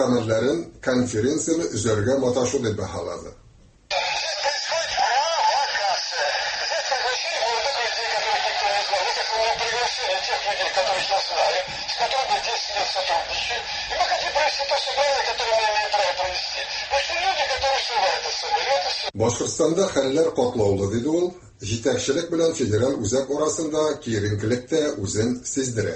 мөхәкәмәләрен конференцияны үзәргә маташу дип баһалады. Башкортстанда хәлләр катлаулы диде ул, җитәкчелек белән федераль үзәк арасында киеренкелек тә үзен сиздерә.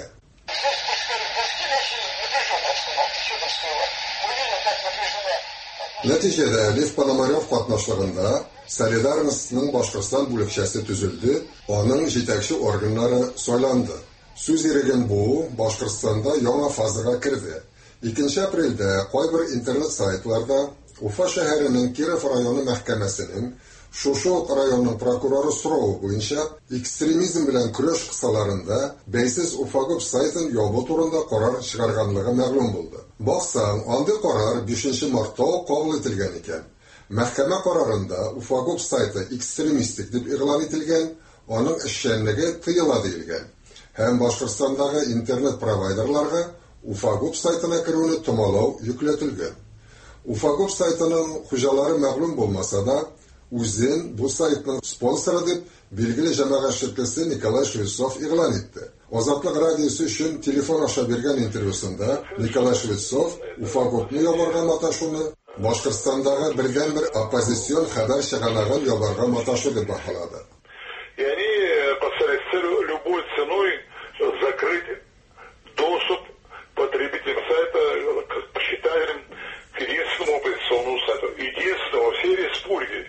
Нәтиҗәдә Лев Пономарев катнашлыгында Солидарностьның Башкортстан бүлекчәсе төзелде, аның җитәкче органнары сайланды. Сүз иреген бу Башкортстанда яңа фазага кирде. 2 апрельдә кайбер интернет сайтларда Уфа шәһәренең Киров районы мәхкәмәсенең шушы районның прокуроры соравы буенча экстремизм белән көрәш кысаларында бәйсез Уфагоп сайтын ябу турында карар чыгарганлыгы мәгълүм булды. Баксаң, андый карар 5 мартта кабул ителгән икән. Мәхкәмә карарында Уфагоп сайты экстремистик дип игълан ителгән, аның эшчәнлеге тыела диелгән. Һәм Башкортстандагы интернет провайдерларга Уфагоп сайтына керүне томалау йөкләтелгән. Уфагоп сайтының хуҗалары мәгълүм булмаса да, үзен бу сайтның спонсоры дип билгеле җәмәгатьчесе Николай Швецов игълан итте. Азатлык радиосы өчен телефон аша биргән интервьюсында Николай Швецов Уфагопны ябарга маташуны Башкортстандагы бердәнбер оппозицион хәбәр чыганагын ябарга маташу дип баһалады. И они поставили целью любой ценой закрыть доступ потребителям сайта к читателям к единственному оппозиционному сайту, единственному во всей республике.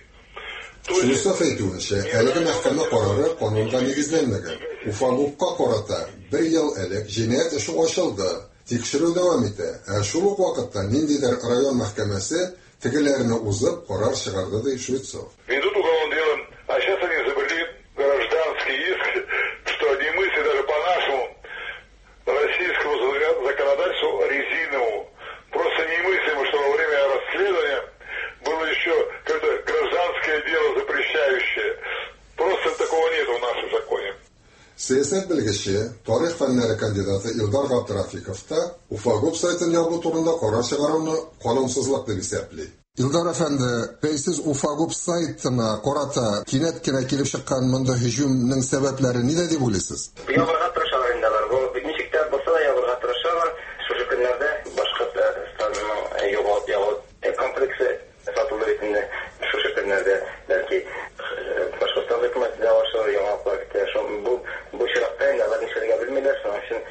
Швецов әйтүенчә, әлеге мәхкәмә карары канунга нигезләнмәгән. Уфагопка карата 1 ел элек җинаять эше ачылды. Тикшерү дәвам итә. Шул ук вакытта ниндидер район мәхкәмәсе тегеләрне узып карар чыгарды ди Швецов. Ведут уголовное дело, а сейчас они изобрели гражданский иск, что одни мысли даже по нашему российскому законодательству резиновому. Просто немыслимо, что во время расследования было еще какое-то гражданское дело запрещающее. Просто такого нет в нашем законе. Сәясәт белгече, тарих фәннәре кандидаты Илдар Габдрафиков та Уфагоп сайтын ябу турында карар чыгаруны канунсызлык дип исәпли. Илдар әфәнде, бәйсез Уфагоп сайтына карата кинәт кенә килеп чыккан монда һөҗүмнең сәбәпләре нидә дип уйлыйсыз? Ябарга тырышалар инде алар. Бу ничек тә булса да ябарга тырышалар. Шушы көннәрдә Башкортстанның ягот комплексы сатылу ретендә шушы көннәрдә бәлки Башкортстан хөкүмәте дә аша яңалыклар китә. Bu çıraqda neler nişerge bilmediler. Onun için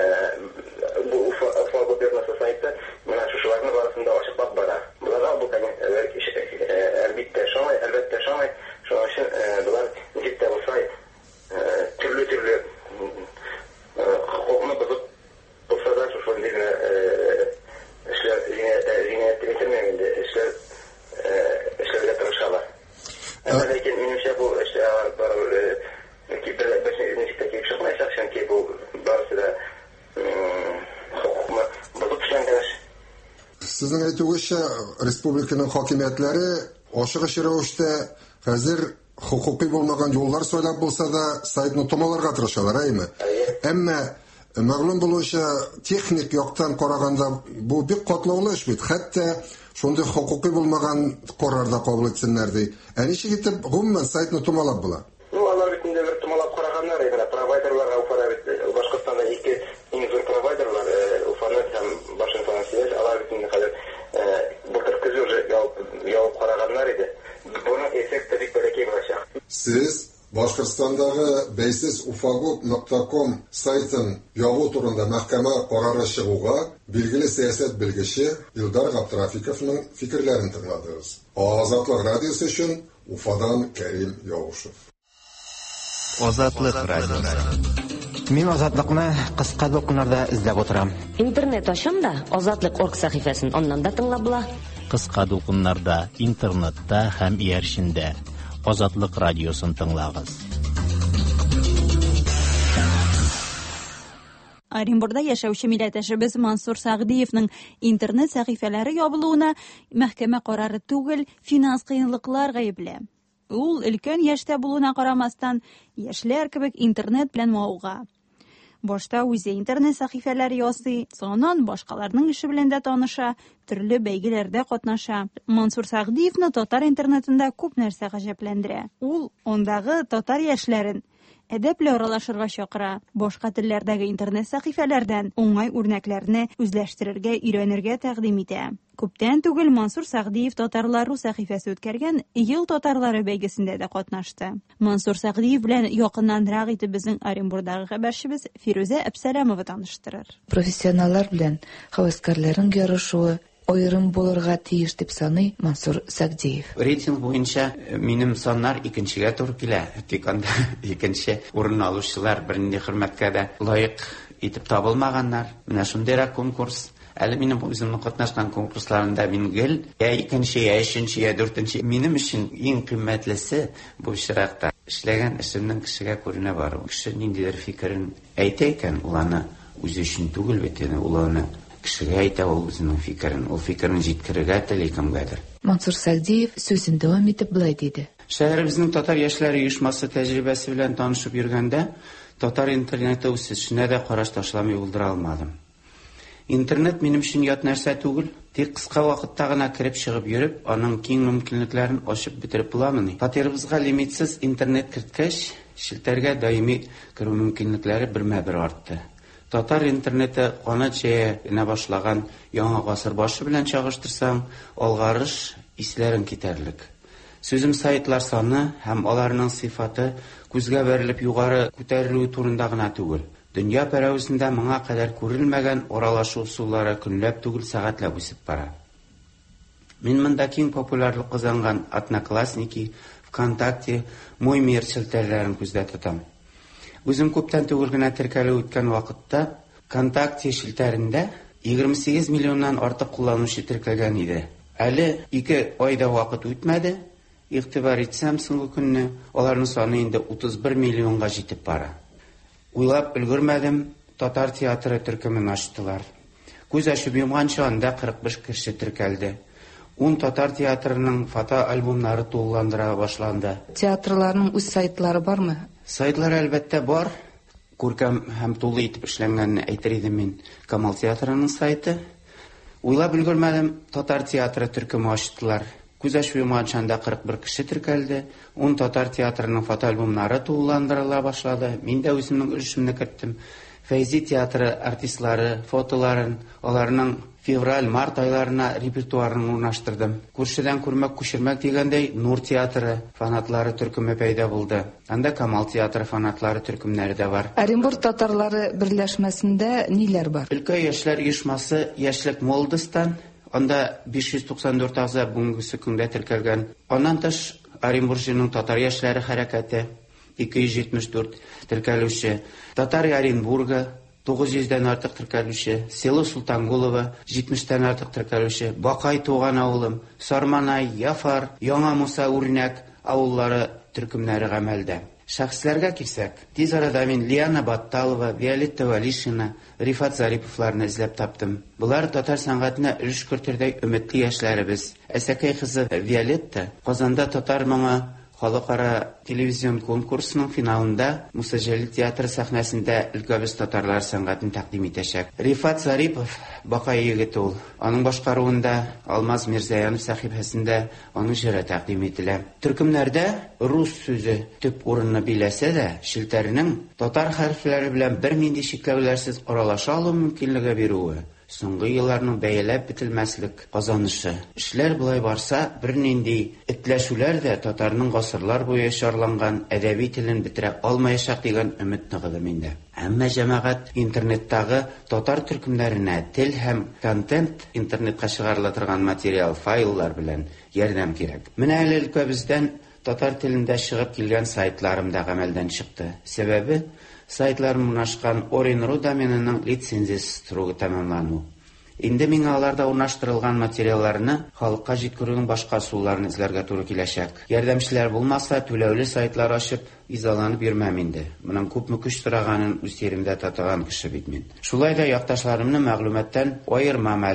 bu Ufa Gobernası sayıda şuşuların arasında açıklık var. Bunlar bu elbette şamay. Onun için bunlar ciddi olsa türlü hukukunu bozup olsa da şuşuların diline işler zinayette getirmeyemedi. İşlerle tırışarlar. Lakin minimse bu işte ki necikteki çıkmayacak çünkü bu bazı da hukukuma bozup işlenmiş. Sizin әйтүегезчә, республиканың хакимиятләре ашыгыч рәвештә хәзер хукукый булмаган юллар сайлап булса да сайтны томаларга тырышалар, әйме? Әмма мәгълүм булуынча техник яктан караганда бу бик катлаулы эш бит. Хәтта шундый хукукый булмаган карарда кабул итсеннәр ди. Ничек итеп гомумән сайтны томалап була? Алар битендә бер томалап караганнар, ягъни провайдерларга Уфада Башкортстанда ике иң зур провайдерлар Уфаны һәм Башкортстан сәясәт алар битендә хәзер былтыр көзгә уже ялып караганнар иде. Буның эффекты бик бәләкәй булачак. Сез Башкортстандагы бәйсез ufagop.com сайтын ябу турында мәхкәмә карары чыгуга билгеле сәясәт белгече Илдар Габдрафиковның фикерләрен тыңладыгыз. Азатлык радиосы өчен Уфадан Кәрим Явушев. Азатлык радиосы. Мин азатлыкны кыска докумнарда эзләп утырам. Интернет ачам Азатлык.орг сәхифәсен аннан да тыңлап була. Кыска докумнарда, интернетта һәм иярчендә Азатлык радиосын тыңлагыз. Оренбургда яшәүче милләттәшебез Мансур Сәгъдиевның интернет сәхифәләре ябылуына мәхкәмә карары түгел, финанс кыенлыклар гаепле. Ул өлкән яшьтә булуына карамастан, яшьләр кебек интернет белән мавыга. Башта үзе интернет сәхифәләр ясый, соңыннан башкаларның эше белән дә таныша, төрле бәйгеләрдә катнаша. Мансур Сәгъдиевны татар интернетында күп нәрсә гаҗәпләндерә. Ул ондагы татар яшьләрен әдәпле аралашырга чакыра, башка телләрдәге интернет сәхифәләрдән уңай үрнәкләрне үзләштерергә, өйрәнергә тәкъдим итә. Күптән түгел Мансур Сәгъдиев татарлар сәхифәсе үткәргән Ел татарлары бәйгесендә дә катнашты. Мансур Сәгъдиев белән якыннанрак итеп безнең Оренбургдагы хәбәрчебез Фирүзә Әбсәләмова таныштырыр. Профессионаллар белән хәвәскәрләрнең ярышуы аерым булырга тиеш дип саный Мансур Сәгъдиев. Рейтинг буенча минем саннар икенчегә туры килә. Тик анда икенче урын алучылар бернинди хөрмәткә дә лаек итеп табылмаганнар. Менә шундыйрак конкурс. Әле минем үземнең катнашкан конкурсларында мин гел икенче, өченче, дүртенче. Минем өчен иң кыйммәтлесе бу чиракта эшләгән эшемнең кешегә күренә бару. Кеше ниндидер фикерен әйтә икән, ул аны үзе өчен түгел бит, ул аны кешегә әйтә, ул үзенең фикерен. Ул фикерен җиткерергә тели кемгәдер. Мансур Сәгъдиев сүзен дәвам итеп булай диде. Шәһәребезнең татар яшьләре оешмасы тәҗрибәсе белән танышып йөргәндә, татар интернеты үсешенә дә караш ташламый булдыра алмадым. Интернет минем өчен ят нәрсә түгел, тик кыска вакытта гына кирип чыгып йөреп, аның киң мөмкинлекләрен ачып бетереп буламыни. Фатирыбызга лимитсез интернет керткәч, шелтәргә даими керү мөмкинлекләре бермә-бер артты. Татар интернеты канат җәя башлаган яңа гасыр башы белән чагыштырсаң, алгарыш исләрен китәрлек. Сүзем сайтлар саны һәм аларның сыйфаты күзгә бәрелеп югары күтәрелү турында гына түгел. Дөнья пәрәвесендә моңа кадәр күрелмәгән аралашу усуллары көнләп түгел сәгатьләп үсеп бара. Мин монда киң популярлык казанган Одноклассники, ВКонтакте, Мой мир шелтәрләрен күздә тотам. Үзем күптән түгел генә теркәлеп үткән вакытта ВКонтакте шелтәрендә 28 миллионнан артык кулланучы теркәлгән иде. Әле 2 айда вакыт үтмәде, игътибар итсәм соңгы көнне аларның саны инде 31 миллионга җитеп бара. Уйлап өлгермәдем, татар театры төркемен ачтылар. Күз ачып йомганчы анда 45 кеше теркәлде. 10 татар театрының фото альбомнары тулыландыра башланды. Театрларның үз сайтлары бармы? Сайтлар әлбәттә бар. Күркәм һәм тулы итеп эшләнгәнне әйтер идем мин. Камал театрының сайты. Уйлап өлгермәдем, татар театры төркеме ачтылар. Күз ачып йомганчы анда 41 кеше теркәлде. 10 татар театрының фото альбомнары тулыландырыла башлады. Мин дә үземнең өлешемне керттем. Фәйзи театры артистлары фотоларын, аларның февраль-март айларына репертуарын урнаштырдым. Күршедән күрмәк күчермәк дигәндәй Нур театры фанатлары төркеме пәйда булды. Анда Камал театры фанатлары төркемнәре дә бар. Оренбург татарлары берләшмәсендә ниләр бар? Өлкә яшьләр оешмасы Яшьлек Молодостан, анда 594 агза бүгенге көндә теркәлгән. Аннан тыш Оренбургның татар яшьләре хәрәкәте 274 теркәлүче, Татар Оренбурга 900-дән артык теркәлүче, Село Султангулова 70-дән артык теркәлүче, Бакай туган авылым, Сарманай, Яфар, Яңа Муса үрнәк авыллары төркемнәре гамәлдә. Шәхесләргә килсәк, тиз арада мин Лиана Батталова, Виолетта Валишина, Рифат Зариповларны эзләп таптым. Булар татар сәнгатенә өлеш кертергә өметле яшьләребез. Әсәкәй кызы Виолетта Казанда татар моңы халыкара телевизион конкурсының финалында Муса Җәлил театры сәхнәсендә өлкәбез татарлар сәнгатен тәкъдим итәчәк. Рифат Зарипов Бакай егете ул. Аның башкаруында Алмаз Мирзаянов сәхифәсендә аның җыры тәкъдим ителә. Төркемнәрдә рус сүзе төп урынны биләсә дә, шелтәрнең татар хәрефләре белән бернинди шикләүләрсез аралаша алу мөмкинлеге бирүе соңгы елларның бәяләп бетелмәслек казанышы. Эшләр булай барса, бернинди этләшүләр дә татарның гасырлар буе шарланган әдәби телен бетерә алмаячак дигән өмет ныгыды миндә. Әмма җәмәгать интернеттагы татар төркемнәренә тел һәм контент интернетка чыгарыла торган материал файллар белән ярдәм кирәк. Менә әле өлкәбездән татар телендә чыгып килгән сайтларым да гамәлдән чыкты. Сәбәбе сайтлар урнашкан Оренру доменының лицензиясе строго тәмамлану. Инде миңа аларда урнаштырылган материалларны халыкка җиткерүнең башка усулларын эзләргә туры киләчәк. Ярдәмчеләр булмаса, түләүле сайтлар ачып, изаланып йөрмәм инде. Моның күпме көч торганын үз yerimдә татыган кеше бит мин. Шулай да якташларымны мәгълүматтан аермам әле.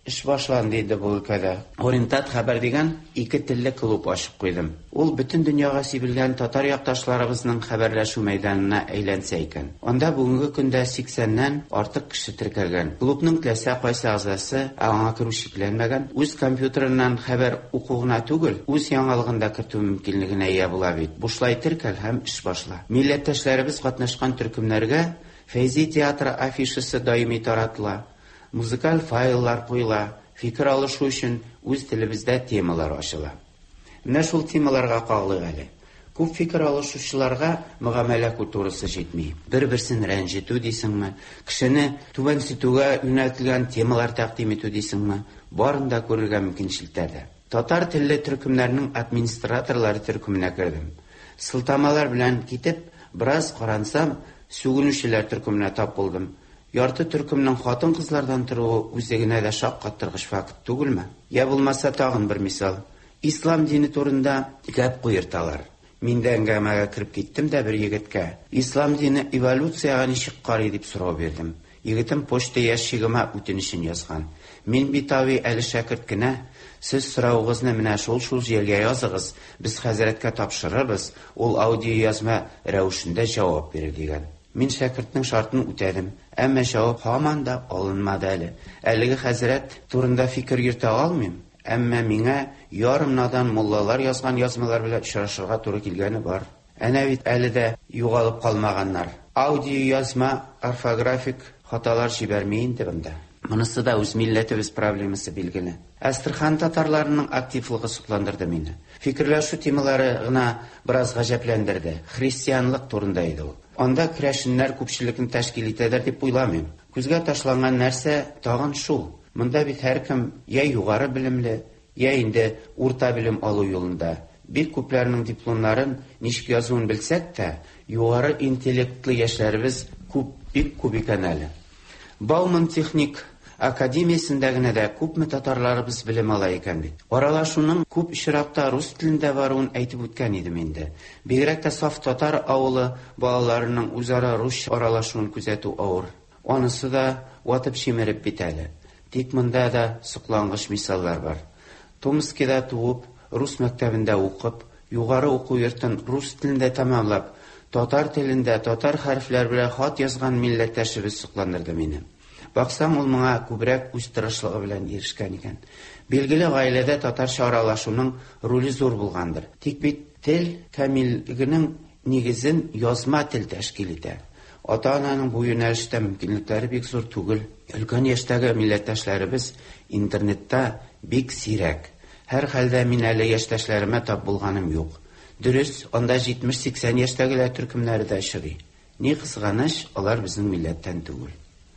эш башланды иде бу өлкәдә. Ориентат хәбәр дигән 2 телле клуб ачып куйдым. Ул бөтен дөньяга сибелгән татар якташларыбызның хәбәрләшү мәйданына әйләнсә икән. Анда бүгенге көндә 80ннән артык кеше теркәлгән. Клубның теләсә кайсы әгъзасы аңа керү шикләнмәгән, үз компьютерыннан хәбәр укугына түгел, үз яңалыгында кертү мөмкинлегенә ия була бит. Бушлай теркәл һәм эш башла. Милләттәшләребез катнашкан төркемнәргә Фәйзи театры афишасы даими таратыла. Музыкаль файллар куела. Фикер алышу өчен үз телебездә темалар ачыла. Менә шул темаларга кагылык әле. Күп фикер алышучыларга мөгамәлә культурасы җитми. Бер-берсен рәнҗетү дисеңме, кешене түбәнсетүгә юнәлтелгән темалар тәкъдим итү дисеңме, барын да күрергә мөмкинчелектәр. Татар телле төркемнәрнең администраторлары төркеменә кердем. Сылтамалар белән китеп, бераз карансам, сүгенүчеләр төркеменә тап булдым. Ярты төркемнең хатын-кызлардан торуы үзе генә дә шаккаттыргыч факт түгелме? Я булмаса тагын бер мисал. Ислам дине турында гәп куерталар. Мин дә әңгәмәгә кирип киттем дә бер егеткә. Ислам дине эволюцияга ничек карый дип сорау бирдем. Егетем почта ящигыма үтенечен язган. Мин битави әле шәкерт кенә, сез сорауыгызны менә шул җиргә языгыз, без хәзрәткә тапшырырбыз, ул аудио язма рәвешендә җавап бирер дигән. Мин шәкертнең шартын үтәдем, әмма җавап һаман да алынмады әле. Әлеге хәзрәт турында фикер йөртә алмыйм, әмма миңа ярым надан муллалар язган язмалар белән очрашырга туры килгәне бар. Әнә бит әле дә югалып калмаганнар. Аудио язма, орфографик хаталар җибәрми инде бында. Монысы да үз милләтебез проблемасы билгеле. Әстерхан татарларының активлыгы сокландырды мине. Фикерләшү темалары гына бераз гаҗәпләндерде. Христианлык турында иде ул. Анда керәшеннәр күпчелекне тәшкил итәләр дип уйламыйм. Күзгә ташланган нәрсә тагын шул. Монда бит һәркем я югары белемле, я инде урта белем алу юлында. Бик күпләрнең дипломнарын ничек язуын белсәк тә, югары интеллектлы яшьләребез бик күп икән әле. Бауман техник академиясендә генә дә күпме татарларыбыз белем ала икән бит. Аралашуның күп очракта рус телендә баруын әйтеп үткән идем инде. Бигрәк тә саф татар авылы балаларының үзара рус аралашуын күзәтү авыр. Анысы да ватып шимереп бит әле. Тик монда да соклангыч мисаллар бар. Томскида туып, рус мәктәбендә укып, югары уку йортын рус телендә тәмамлап, татар телендә татар хәрефләр белән хат язган милләттәшебез сокландырды мине. Баксаң, ул моңа күбрәк үз тырышлыгы белән ирешкән икән. Билгеле гаиләдә татарча аралашуның роле зур булгандыр. Тик бит тел камиллегенең нигезен язма тел тәшкил итә. Ата-ананың бу юнәлештә мөмкинлекләре бик зур түгел. Өлкән яшьтәге милләттәшләребез интернетта бик сирәк. Һәр хәлдә мин әле яшьтәшләремә тап булганым юк. Дөрес, анда 70-80 яшьтәгеләр төркемнәре дә очрый. Ни кызганыч, алар безнең милләттән түгел.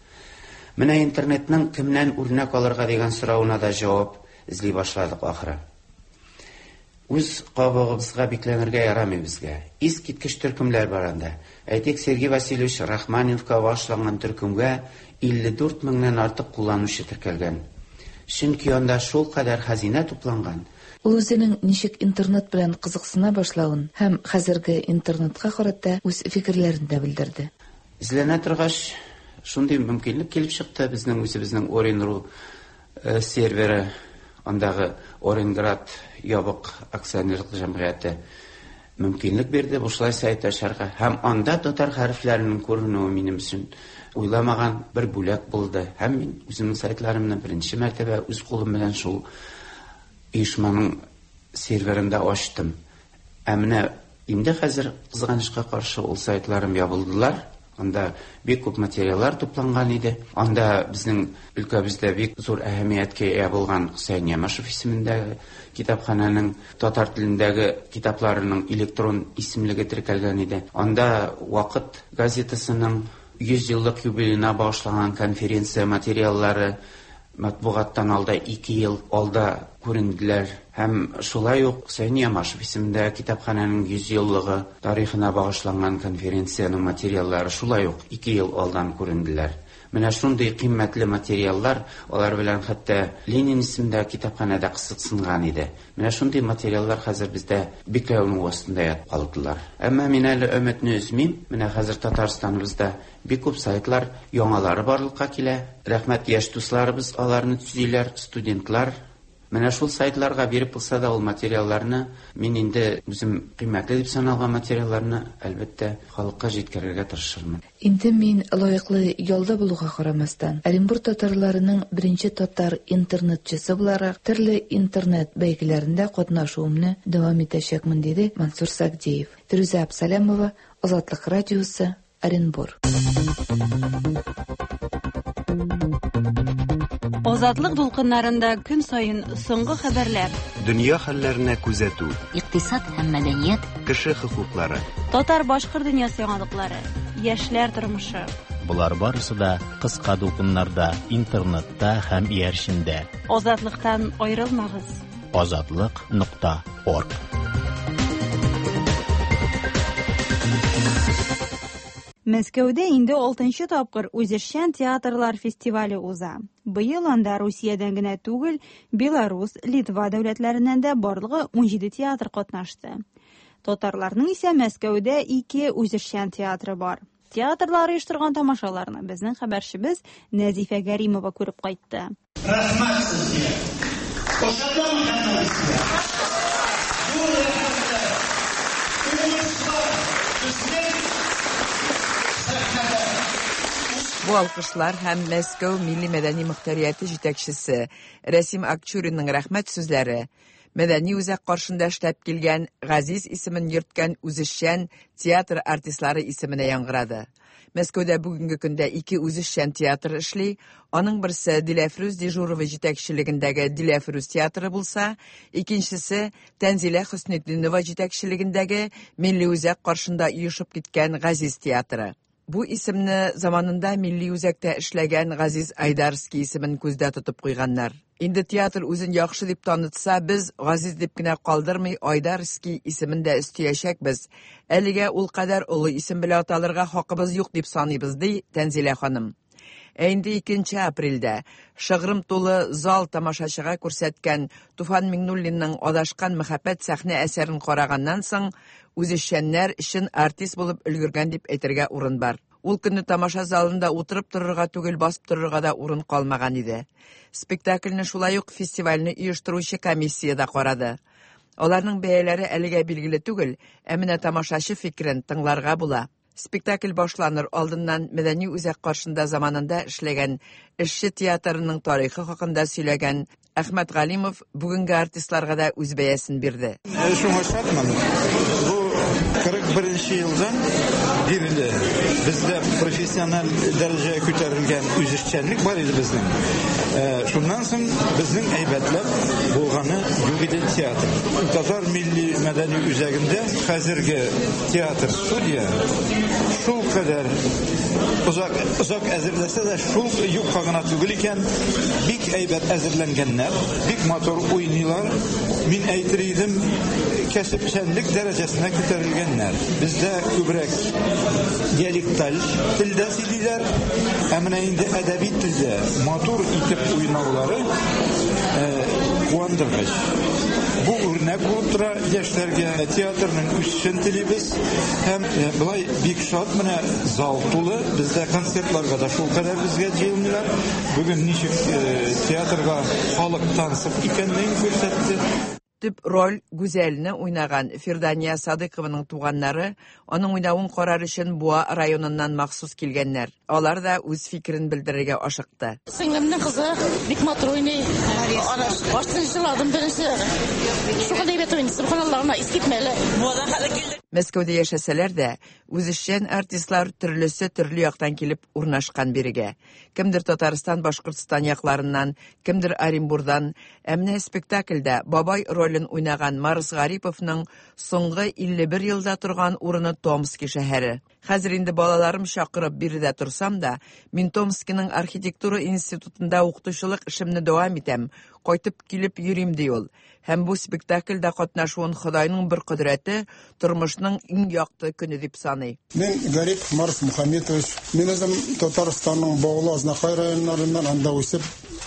Менә интернетның кемнән үрнәк алырга дигән соравына да җавап эзли башладык ахыры. Үз кабыгыбызга бикләнергә ярамый безгә. Искиткеч төркемләр бар анда. Әйтик, Сергей Васильевич Рахмановка башланган төркемгә 54 меңнән артык кулланучы теркәлгән. Чөнки анда шул кадәр хәзинә тупланган. Ул үзенең ничек интернет белән кызыксына башлавын һәм хәзерге интернетка карата үз фикерләрен дә белдерде. Изләнә торгач, шундый мөмкинлек килеп чыкты. Безнең үзебезнең Оренру серверы, андагы Оренград ябык акционерлык җәмгыяте мөмкинлек бирде бушлай сайт ачарга. Һәм анда татар хәрефләренең күренүе минем өчен уйламаган бер бүләк булды. Һәм мин үземнең сайтларымны беренче мәртәбә үз кулым белән шул оешманың серверында ачтым. Менә инде хәзер кызганычка каршы ул сайтларым ябылдылар. Анда бик күп материаллар тупланган иде. Анда безнең өлкәбездә бик зур әһәмияткә ия булган Хөсәйн Ямашев исемендәге китапханәнең татар телендәге китапларының электрон исемлеге теркәлгән иде. Анда Вакыт газетасының 100 еллык юбилеена багышланган конференция материаллары матбугаттан алда 2 ел алда күренделәр. Һәм шулай ук Хөсәйн Ямашев исемендәге китапханәнең 100 еллыгы тарихына багышланган конференциянең материаллары шулай ук 2 ел алдан күренделәр. Менә шундый кыйммәтле материаллар, алар белән хәтта Ленин исемендә китапханәдә кысылган иде. Менә шундый материаллар хәзер бездә бикләүнең астында ятып калдылар. Әмма мин әле өметне үзмим. Менә хәзер Татарстаныбызда бик күп сайтлар, яңалары барлыкка килә. Рәхмәт яшь дусларыбыз аларны төзиләр, студентлар. Менә шул сайтларга биреп булса да ул материалларны мин инде үзем кыйммәтле дип саналган материалларны әлбәттә халыкка җиткерергә тырышырмын. Инде мин лаеклы ялда булуга карамастан, Оренбург татарларының беренче татар интернетчысы буларак төрле интернет бәйгеләрендә катнашуымны дәвам итәчәкмен, диде Мансур Сагдеев. Фируза Абсалямова, Азатлык радиосы, Оренбург. Азатлык дулкыннарында көн сайын соңгы хәбәрләр, Дөнья хәлләренә күзәтү, Икътисад һәм мәдәният, кеше хокуклары. татар-башкорт дөньясы яңалыклары, яшьләр тормышы. Булар барысы да кыска дулкыннарда, интернетта һәм иярчендә. Азатлыктан аерылмагыз. Azatlyk.org. Мәскәүдә инде 6нчы тапкыр Үзешчән театрлар фестивале уза. Быел анда Русиядән генә түгел, Беларус, Литва дәүләтләреннән дә барлыгы 17 театр катнашты. Татарларның исә Мәскәүдә 2 Үзешчән театры бар. Театрлар оештырган тамашаларны безнең хәбәрчебез Нәзифә Гәримова күреп кайтты. Рәхмәт сезгә. Ошадан хәтта Бу алкышлар һәм Мәскәү милли мәдәни мөхтәрияте җитәкчесе Рәсим Акчуринның рәхмәт сүзләре, мәдәни үзәк каршында эшләп килгән Газиз исемен йөрткән Үзешчән театр артистлары исеменә яңгырады. Мәскәүдә бүгенге көндә 2 Үзешчән театры эшли, аның берсе Диләфрүз Дежурова җитәкчелегендәге Диләфрүз театры булса, икенчесе Тәнзилә Хөснетдинова җитәкчелегендәге милли үзәк каршында оешып киткән Газиз театры. Бу исемне заманында милли үзәктә эшләгән Газиз Айдарский исемен күздә тотып куйганнар. Инде театр үзен яхшы дип танытса, без Газиз дип кенә калдырмый Айдарский исемен дә өстәячәкбез. Әлегә ул кадәр олы исем белән аталырга хакыбыз юк дип саныйбыз, ди Тәнзилә ханым. Инде 2 апрельдә шыгрым тулы зал тамашачыга күрсәткән Туфан Миңнуллинның Адашкан мәхәббәт сәхнә әсәрен караганнан соң үзешчәннәр өчен артист булып өлгергән дип әйтергә урын бар. Ул көнне тамаша залында утырып торырга түгел, басып торырга да урын калмаган иде. Спектакльне шулай ук фестивальне оештыручы комиссия да карады. Аларның бәяләре әлегә билгеле түгел, ә менә тамашачы фикерен тыңларга була. Спектакль башланыр алдыннан мәдәни үзәк каршында заманында эшләгән эшче театрының тарихы хакында сөйләгән Әхмәт Галимов бүгенге артистларга да үз бәясен бирде. Шуңа шатман. Бу 41 елдан биреле бездә профессиональ дәрәҗәгә күтәрелгән үзешчәнлек бар иде безнең. Шуннан соң безнең әйбәтләп булганы юк иде театр. Татар милли мәдәни үзәгендә хәзерге театр студия шул кадәр озак әзерләсә дә шул юкка гына түгел икән, бик әйбәт әзерләнгәннәр, бик матур уйныйлар. Мин әйтер идем, кәсепчәнлек дәрәҗәсенә күтәрелгәннәр. Бездә күбрәк диалекталь телдә сөйлиләр, ә менә инде әдәби телдә матур итеп уйнаулары куандыргыч. Бу үрнәк булып тора яшьләргә, театрның үсешен телибез һәм булай бик шат менә зал тулы. Бездә концертларга да шул кадәр безгә җыелмыйлар. Бүген ничек театрга халык тансып икәнлеген күрсәтте. Төп роль гүзәлне уйнаган Фирдания Садыйкованың туганнары аның уйнавын карар өчен Буа районыннан махсус килгәннәр. Алар да үз фикерен белдерергә ашыкты. Сеңлемнең кызы бик матур уйный. Ана баштан җырладым беренче. Шуңа әйбәт уйный. Субханаллаһ, искитмәле. Мәскәүдә яшәсәләр дә, үзешчән артистлар төрлесе төрле яктан килеп урнашкан бирегә. Кемдер Татарстан, Башкортстан якларыннан, кемдер Оренбургдан, әмнә спектакльдә бабай ролен уйнаган Марс Гариповның соңгы 51 елда торган урыны Томский шәһәре. Хәзер инде балаларым чакырып биредә торсам да, мин Томскиның архитектура институтында укытучылык эшемне дәвам итәм. Кайтып килеп йөрим ди ул. Һәм бу спектакльдә катнашуын Худайның бер кодрәте, тормышның иң якты көне дип саный. Мен Гарип Марс Мухаммедович, мен өзім Татарстанның Боғлы Азнақай районнарынан анда өсіп,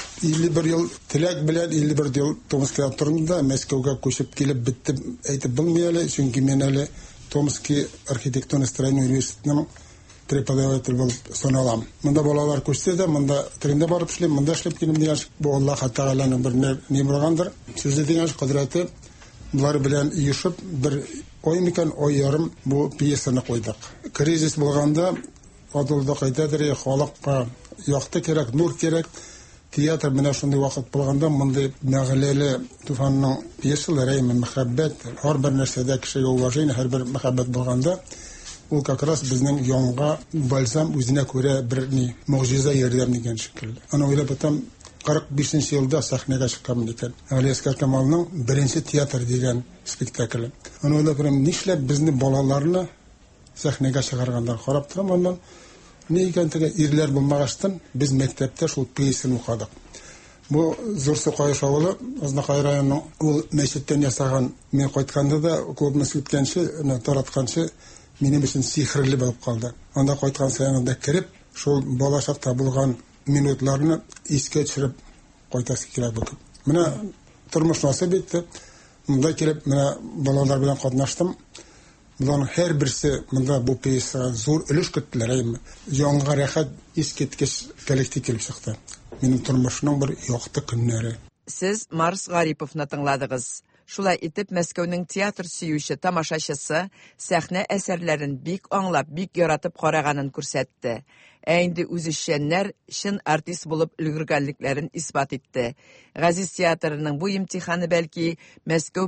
51 ел теләк белән 51 ел Томскіда тұрдым да, Мәскәүгә күчеп килеп биттем, әйтеп булмый әле, чөнки мен әле Томский архитектура-строение университетының преподаватель булып саналам. Монда балалар күрсәтә, монда тренда барып эшләп, монда эшләп килем дигән, бу Аллаһ Тәгаланың бер ни булгандыр. Сүзе дигән кодрәте булар белән йышып бер ой микән, ой ярым бу пьесаны куйдык. Кризис булганда адылда кайтадыр, халыкка якты кирәк, нур кирәк. Театр менә шундый вакыт булганда мондай мәгъләле туфанның пьесалары, мәхәббәт, һәр бер нәрсәдә кешегә уважение, һәр бер мәхәббәт булганда ул как раз безнең яңга бальзам үзенә күрә бер ни могҗиза ярдәм дигән шикелле. Аны уйлап атам 45нче елда сәхнәгә чыккан икән. Алиаскар Камалның беренче театр дигән спектакле. Аны уйлап атам, нишләп безне балаларны сәхнәгә чыгаргандар карап торам, аннан ни икән теге ирләр булмагастан без мәктәптә шул пьесаны укыдык. Бу Зурсы Кайыш авылы, Азнакай районының ул мәчеттән ясаган, мен кайтканда да күп мәсәләткәнче, таратканчы минем өчен сихрле булып калды. Анда кайткан саянда кирип, шул балачакта булган минутларны искә төшереп кайтасы килә бу. Менә тормыш насыйп итте. Монда килеп, менә балалар белән катнаштым. Буларның һәр берсе монда бу пьеса зур өлеш көттеләр. Яңга рәхәт искиткеч коллектив килеп чыкты. Минем тормышның бер якты көннәре. Сез Марс Гариповны тыңладыгыз. Шулай итеп, Мәскәүнең театр сөюче тамашачысы сәхнә әсәрләрен бик аңлап, бик яратып караганын күрсәтте. Ә инде үзешчәннәр чын артист булып өлгергәнлекләрен исбат итте. Газиз театрының бу имтиханы бәлки Мәскәү